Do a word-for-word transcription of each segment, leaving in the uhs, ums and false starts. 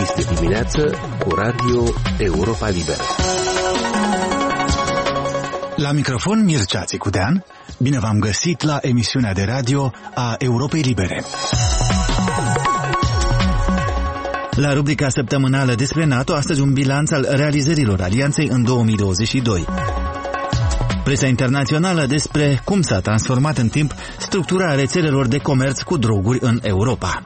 Este dimineață cu Radio Europa Liberă. La microfon Mircea Țicudean, bine v-am găsit la emisiunea de radio a Europei Libere. La rubrica săptămânală despre NATO, astăzi un bilanț al realizărilor alianței în două mii douăzeci și doi. Presa internațională despre cum s-a transformat în timp structura rețelelor de comerț cu droguri în Europa.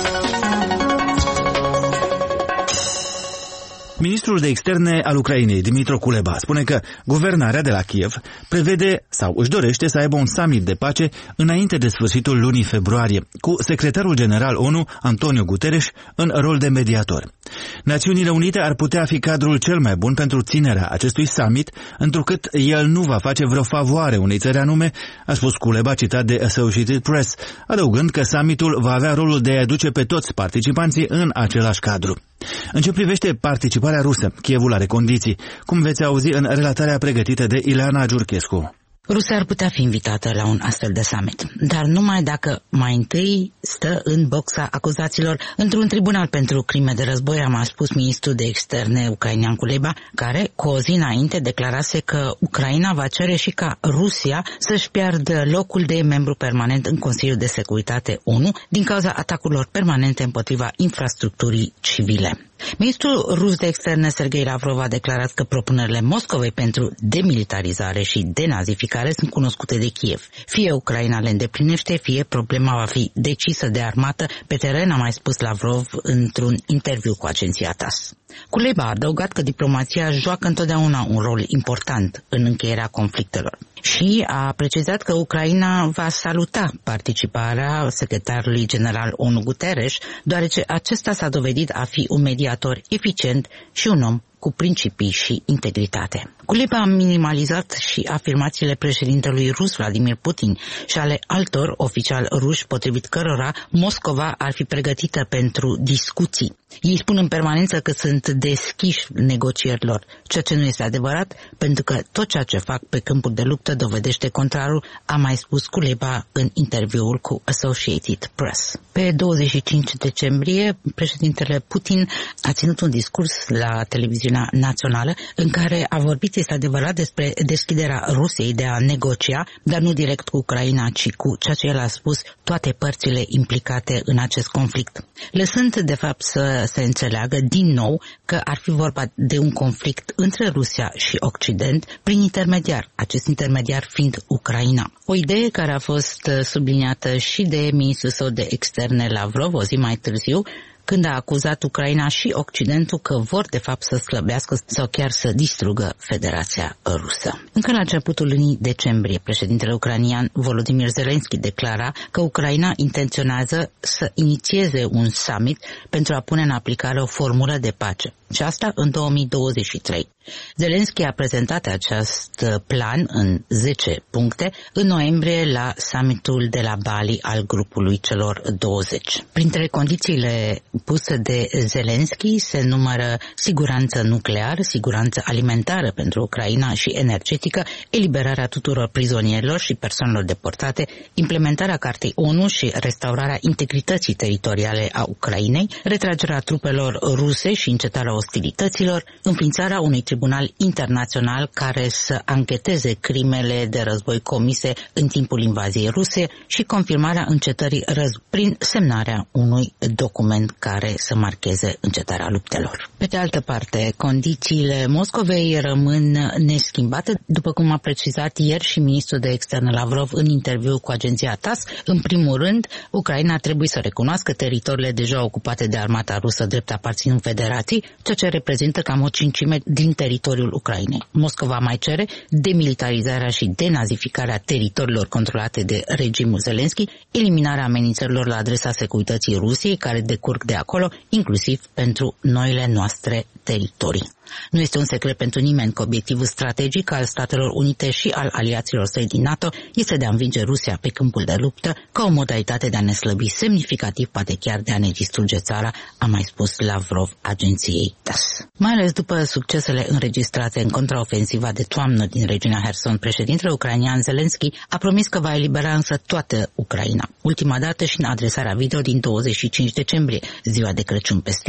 Ministrul de Externe al Ucrainei, Dmytro Kuleba, spune că guvernarea de la Kiev prevede sau își dorește să aibă un summit de pace înainte de sfârșitul lunii februarie, cu secretarul general ONU, Antonio Guterres, în rol de mediator. Națiunile Unite ar putea fi cadrul cel mai bun pentru ținerea acestui summit, întrucât el nu va face vreo favoare unei țări anume, a spus Kuleba, citat de Associated Press, adăugând că summitul va avea rolul de a aduce pe toți participanții în același cadru. În ce privește participarea rusă, Kievul are condiții, cum veți auzi în relatarea pregătită de Ileana Giurchescu. Rusia ar putea fi invitată la un astfel de summit, dar numai dacă mai întâi stă în boxa acuzaților într-un tribunal pentru crime de război, a mai spus ministrul de externe ucrainean Kuleba, care cu o zi înainte declarase că Ucraina va cere și ca Rusia să-și piardă locul de membru permanent în Consiliul de Securitate ONU din cauza atacurilor permanente împotriva infrastructurii civile. Ministrul rus de externe Sergei Lavrov a declarat că propunerile Moscovei pentru demilitarizare și denazificare sunt cunoscute de Kiev. Fie Ucraina le îndeplinește, fie problema va fi decisă de armată pe teren, a mai spus Lavrov într-un interviu cu agenția T A S. Kuleba a adăugat că diplomația joacă întotdeauna un rol important în încheierea conflictelor și a precizat că Ucraina va saluta participarea secretarului general ONU Guterres, deoarece acesta s-a dovedit a fi un mediator eficient și un om cu principii și integritate. Kuleba a minimalizat și afirmațiile președintelui rus Vladimir Putin și ale altor oficiali ruși, potrivit cărora Moscova ar fi pregătită pentru discuții. Ei spun în permanență că sunt deschiși negocierilor, ceea ce nu este adevărat, pentru că tot ceea ce fac pe câmpul de luptă dovedește contrarul, a mai spus Kuleba în interviul cu Associated Press. Pe douăzeci și cinci decembrie, președintele Putin a ținut un discurs la televiziunea națională în care a vorbit, este adevărat, despre deschiderea Rusiei de a negocia, dar nu direct cu Ucraina, ci cu ceea ce el a spus toate părțile implicate în acest conflict. Lăsând, de fapt, să se înțeleagă din nou că ar fi vorba de un conflict între Rusia și Occident prin intermediar, acest intermediar fiind Ucraina. O idee care a fost subliniată și de ministrul său de externe Lavrov o zi mai târziu, când a acuzat Ucraina și Occidentul că vor de fapt să slăbească sau chiar să distrugă Federația Rusă. Încă la începutul lunii decembrie, președintele ucrainean Volodymyr Zelensky declara că Ucraina intenționează să inițieze un summit pentru a pune în aplicare o formulă de pace. Și asta în două mii douăzeci și trei. Zelensky a prezentat acest plan în zece puncte în noiembrie la summitul de la Bali al grupului celor douăzeci. Printre condițiile puse de Zelensky se numără siguranță nucleară, siguranță alimentară pentru Ucraina și energetică, eliberarea tuturor prizonierilor și persoanelor deportate, implementarea Cartei ONU și restaurarea integrității teritoriale a Ucrainei, retragerea trupelor ruse și încetarea ostilităților, înființarea unui tribunal internațional care să ancheteze crimele de război comise în timpul invaziei ruse și confirmarea încetării războiului prin semnarea unui document care să marcheze încetarea luptelor. Pe de altă parte, condițiile Moscovei rămân neschimbate, după cum a precizat ieri și ministrul de externe Lavrov în interviu cu agenția T A S. În primul rând, Ucraina trebuie să recunoască teritoriile deja ocupate de armata rusă drept aparținând Federației, ceea ce reprezintă cam o cincime din teritoriul Ucrainei. Moscova mai cere demilitarizarea și denazificarea teritoriilor controlate de regimul Zelensky, eliminarea amenințărilor la adresa securității Rusiei care decurg de acolo, inclusiv pentru noile noastre teritorii. Nu este un secret pentru nimeni că obiectivul strategic al Statelor Unite și al aliaților săi din NATO este de a învinge Rusia pe câmpul de luptă ca o modalitate de a ne slăbi semnificativ, poate chiar de a ne distruge țara, a mai spus Lavrov agenției T A S. Mai ales după succesele înregistrate în contraofensiva de toamnă din regiunea Herson, președintele ucrainean Zelensky a promis că va elibera însă toată Ucraina, ultima dată și în adresarea video din douăzeci și cinci decembrie, ziua de Crăciun pe stil nou.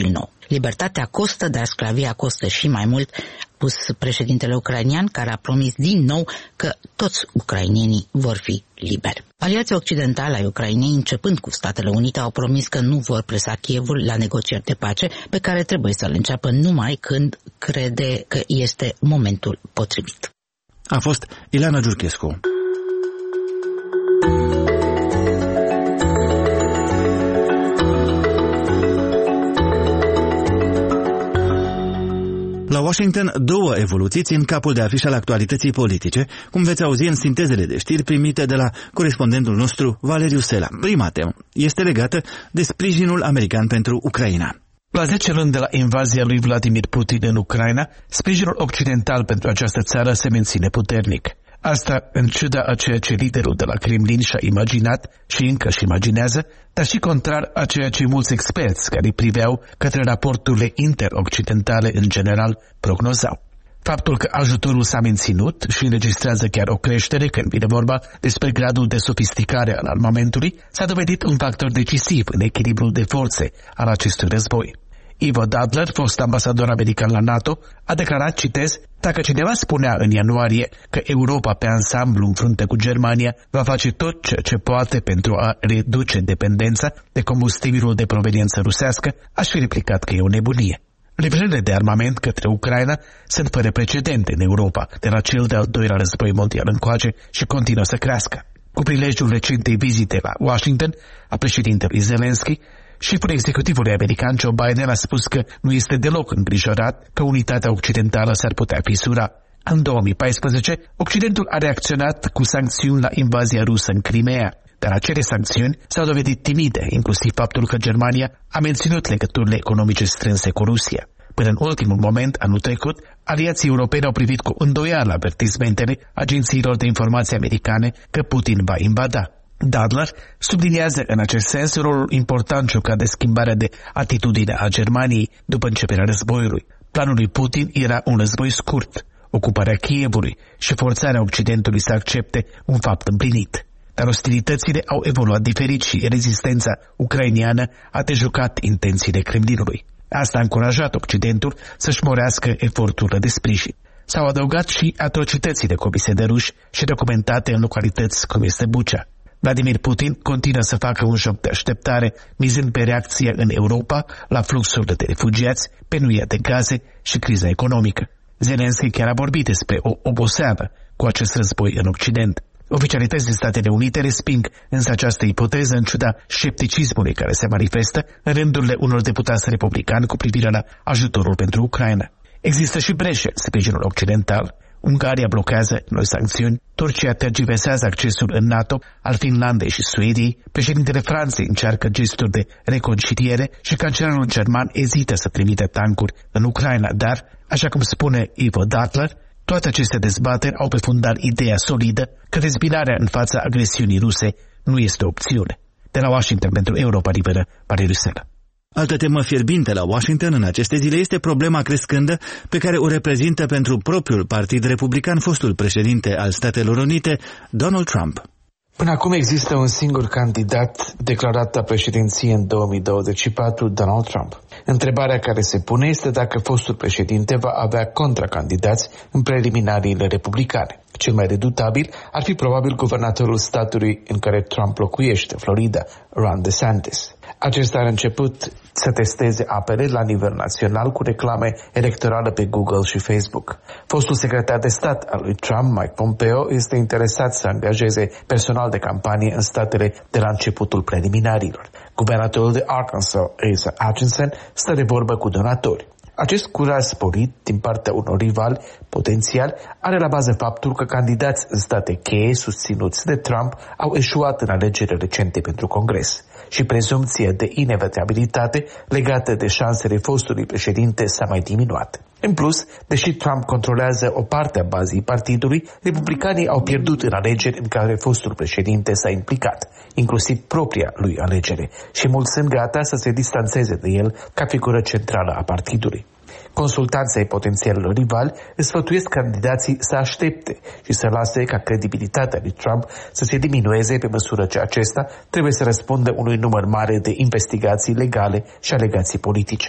Libertatea costă, dar sclavia costă și mai mult, pus președintele ucrainian, care a promis din nou că toți ucrainenii vor fi liberi. Aliații occidentali ai Ucrainei, începând cu Statele Unite, au promis că nu vor presa Kievul la negocieri de pace, pe care trebuie să le înceapă numai când crede că este momentul potrivit. A fost Ileana Giurchescu. La Washington, două evoluții țin capul de afiș al actualității politice, cum veți auzi în sintezele de știri primite de la corespondentul nostru, Valeriu Sela. Prima temă este legată de sprijinul american pentru Ucraina. La zece luni de la invazia lui Vladimir Putin în Ucraina, sprijinul occidental pentru această țară se menține puternic. Asta în ciuda a ceea ce liderul de la Kremlin și-a imaginat și încă și imaginează, dar și contrar a ceea ce mulți experți care priveau către raporturile interoccidentale în general prognozau. Faptul că ajutorul s-a menținut și înregistrează chiar o creștere când vine vorba despre gradul de sofisticare al armamentului, s-a dovedit un factor decisiv în echilibrul de forțe al acestui război. Ivo Dadler, fost ambasador american la NATO, a declarat, citez, dacă cineva spunea în ianuarie că Europa pe ansamblu în frunte cu Germania va face tot ceea ce poate pentru a reduce dependența de combustibilul de proveniență rusească, aș fi replicat că e o nebunie. Livrările de armament către Ucraina sunt fără precedent în Europa, de la cel de-al doilea război mondial încoace și continuă să crească. Cu prilejul recentei vizite la Washington a președintelui Zelensky, șeful executivului american Joe Biden a spus că nu este deloc îngrijorat că unitatea occidentală s-ar putea fisura. În două mii paisprezece, Occidentul a reacționat cu sancțiuni la invazia rusă în Crimea, dar acele sancțiuni s-au dovedit timide, inclusiv faptul că Germania a menținut legăturile economice strânse cu Rusia. Până în ultimul moment, anul trecut, aliații europeni au privit cu îndoială avertismentele agențiilor de informații americane că Putin va invada. Dadler subliniază în acest sens rolul important jucat de schimbarea de atitudine a Germaniei după începerea războiului. Planul lui Putin era un război scurt, ocuparea Kievului și forțarea Occidentului să accepte un fapt împlinit. Dar ostilitățile au evoluat diferit și rezistența ucrainiană a dejucat intențiile Kremlinului. Asta a încurajat Occidentul să-și morească eforturile de sprijin. S-au adăugat și atrocitățile comise de ruși și documentate în localități cum este Bucha. Vladimir Putin continuă să facă un joc de așteptare, mizând pe reacția în Europa la fluxurile de refugiați, penuria de gaze și criza economică. Zelensky chiar a vorbit despre o oboseală cu acest război în Occident. Oficialitățile Statele Unite resping însă această ipoteză în ciuda scepticismului care se manifestă în rândurile unor deputați republicani cu privire la ajutorul pentru Ucraina. Există și breșe în sprijinul occidental. Ungaria blochează noi sancțiuni, Turcia tergiversează accesul în NATO al Finlandei și Suediei, președintele Franței încearcă gesturi de reconciliere și cancelarul german ezită să trimite tancuri în Ucraina, dar, așa cum spune Ivo Dadler, toate aceste dezbateri au pe fundal ideea solidă că dezbinarea în fața agresiunii ruse nu este o opțiune. De la Washington pentru Europa Liberă, Valeriu Sela. Altă temă fierbinte la Washington în aceste zile este problema crescândă pe care o reprezintă pentru propriul partid republican fostul președinte al Statelor Unite, Donald Trump. Până acum există un singur candidat declarat la președinție în două mii douăzeci și patru, Donald Trump. Întrebarea care se pune este dacă fostul președinte va avea contracandidați în preliminariile republicane. Cel mai redutabil ar fi probabil guvernatorul statului în care Trump locuiește, Florida, Ron DeSantis. Acesta a început să testeze apele la nivel național cu reclame electorale pe Google și Facebook. Fostul secretar de stat al lui Trump, Mike Pompeo, este interesat să angajeze personal de campanie în statele de la începutul preliminarilor. Guvernatorul de Arkansas, Asa Hutchinson, stă de vorbă cu donatori. Acest curaj sporit din partea unor rivali potențiali are la bază faptul că candidați în state cheie susținuți de Trump au eșuat în alegerile recente pentru Congres și prezumția de inevitabilitate legată de șansele fostului președinte s-a mai diminuat. În plus, deși Trump controlează o parte a bazei partidului, republicanii au pierdut în alegeri în care fostul președinte s-a implicat, inclusiv propria lui alegere, și mulți sunt gata să se distanțeze de el ca figură centrală a partidului. Consultanții ai potențialilor rivali îți sfătuiesc candidații să aștepte și să lase ca credibilitatea lui Trump să se diminueze pe măsură ce acesta trebuie să răspundă unui număr mare de investigații legale și alegații politice.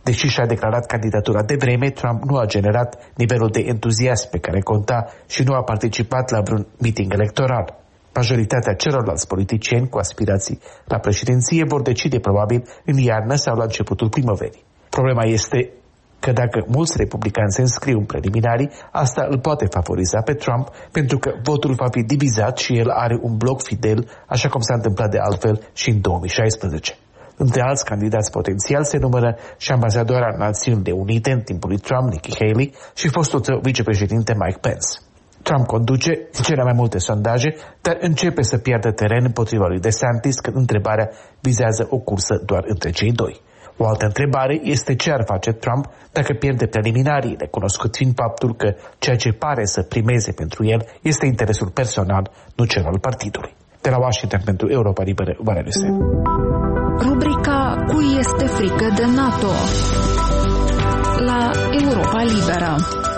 Deși și-a declarat candidatura de vreme, Trump nu a generat nivelul de entuziasm pe care conta și nu a participat la vreun meeting electoral. Majoritatea celorlalți politicieni cu aspirații la președinție vor decide probabil în iarnă sau la începutul primăverii. Problema este că dacă mulți republicani se înscriu în preliminarii, asta îl poate favoriza pe Trump, pentru că votul va fi divizat și el are un bloc fidel, așa cum s-a întâmplat de altfel și în două mii șaisprezece. Între alți candidați potențiali se numără și ambasadoarea Națiunile Unite în timpul lui Trump, Nikki Haley, și fostul său vicepreședinte Mike Pence. Trump conduce cele mai multe sondaje, dar începe să piardă teren împotriva lui DeSantis când întrebarea vizează o cursă doar între cei doi. O altă întrebare este ce ar face Trump dacă pierde preliminariile, cunoscut fiind faptul că ceea ce pare să primeze pentru el este interesul personal, nu cel al partidului. De la Washington pentru Europa Liberă, Valeriu Sen. Rubrica Cui este frică de NATO la Europa Liberă.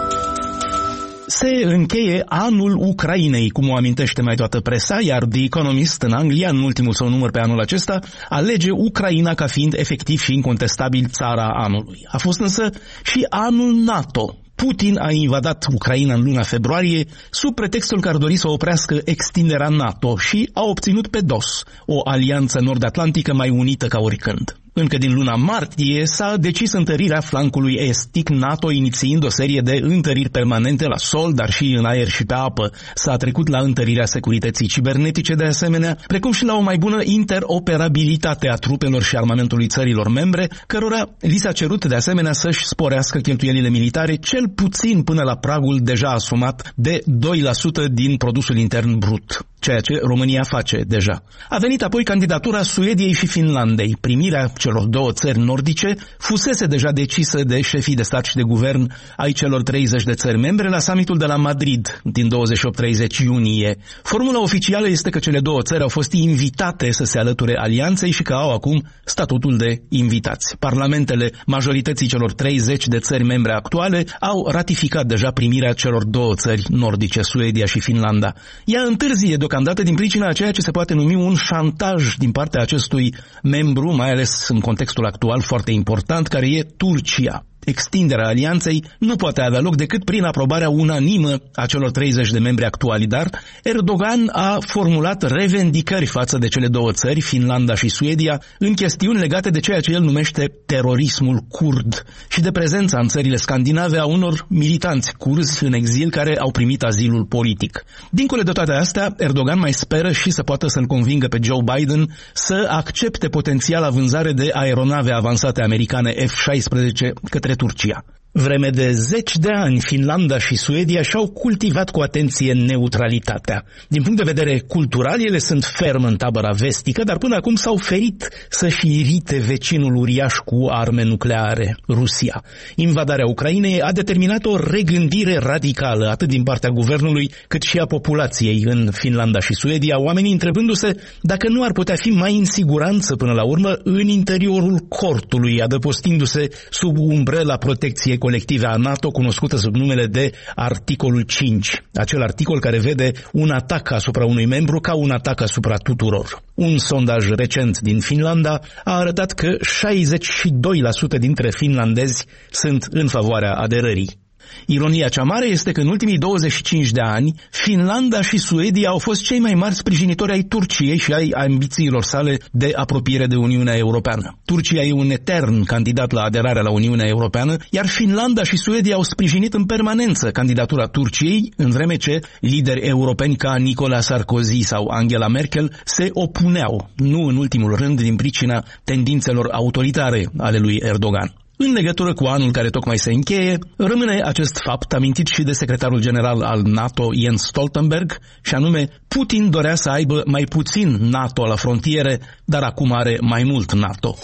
Se încheie anul Ucrainei, cum o amintește mai toată presa, iar The Economist în Anglia, în ultimul său număr pe anul acesta, alege Ucraina ca fiind efectiv și incontestabil țara anului. A fost însă și anul NATO. Putin a invadat Ucraina în luna februarie sub pretextul că ar dori să oprească extinderea NATO și a obținut pe dos o alianță nord-atlantică mai unită ca oricând. Încă din luna martie s-a decis întărirea flancului estic NATO, inițiind o serie de întăriri permanente la sol, dar și în aer și pe apă. S-a trecut la întărirea securității cibernetice de asemenea, precum și la o mai bună interoperabilitate a trupelor și armamentului țărilor membre, cărora li s-a cerut de asemenea să-și sporească cheltuielile militare cel puțin până la pragul deja asumat de doi la sută din produsul intern brut, ceea ce România face deja. A venit apoi candidatura Suediei și Finlandei. Primirea celor două țări nordice fusese deja decisă de șefii de stat și de guvern ai celor treizeci de țări membre la summitul de la Madrid din douăzeci și opt treizeci iunie. Formula oficială este că cele două țări au fost invitate să se alăture alianței și că au acum statutul de invitați. Parlamentele majorității celor treizeci de țări membre actuale au ratificat deja primirea celor două țări nordice, Suedia și Finlanda. Ea întârzie deocamdată din pricina a ceea ce se poate numi un șantaj din partea acestui membru, mai ales în contextul actual foarte important, care e Turcia. Extinderea alianței nu poate avea loc decât prin aprobarea unanimă a celor treizeci de membri actuali, dar Erdogan a formulat revendicări față de cele două țări, Finlanda și Suedia, în chestiuni legate de ceea ce el numește terorismul curd și de prezența în țările scandinave a unor militanți curzi în exil care au primit azilul politic. Dincolo de toate astea, Erdogan mai speră și să poată să-l convingă pe Joe Biden să accepte potențiala vânzare de aeronave avansate americane F șaisprezece către Turcia. Vreme de zeci de ani, Finlanda și Suedia și-au cultivat cu atenție neutralitatea. Din punct de vedere cultural, ele sunt ferm în tabăra vestică, dar până acum s-au ferit să-și irite vecinul uriaș cu arme nucleare, Rusia. Invadarea Ucrainei a determinat o regândire radicală, atât din partea guvernului, cât și a populației în Finlanda și Suedia, oamenii întrebându-se dacă nu ar putea fi mai în siguranță până la urmă în interiorul cortului, adăpostindu-se sub umbrela protecției colective a NATO, cunoscută sub numele de articolul cinci, acel articol care vede un atac asupra unui membru ca un atac asupra tuturor. Un sondaj recent din Finlanda a arătat că șaizeci și doi la sută dintre finlandezi sunt în favoarea aderării. Ironia cea mare este că în ultimii douăzeci și cinci de ani, Finlanda și Suedia au fost cei mai mari sprijinitori ai Turciei și ai ambițiilor sale de apropiere de Uniunea Europeană. Turcia e un etern candidat la aderarea la Uniunea Europeană, iar Finlanda și Suedia au sprijinit în permanență candidatura Turciei, în vreme ce lideri europeni ca Nicolas Sarkozy sau Angela Merkel se opuneau, nu în ultimul rând din pricina tendințelor autoritare ale lui Erdogan. În legătură cu anul care tocmai se încheie, rămâne acest fapt amintit și de secretarul general al NATO, Jens Stoltenberg, și anume, Putin dorea să aibă mai puțin NATO la frontiere, dar acum are mai mult NATO.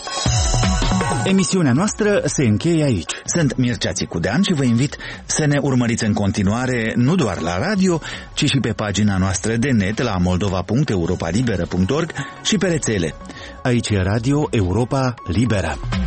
Emisiunea noastră se încheie aici. Sunt Mircea Țicudean și vă invit să ne urmăriți în continuare nu doar la radio, ci și pe pagina noastră de net la moldova punct europa liberă punct org și pe rețele. Aici e Radio Europa Liberă.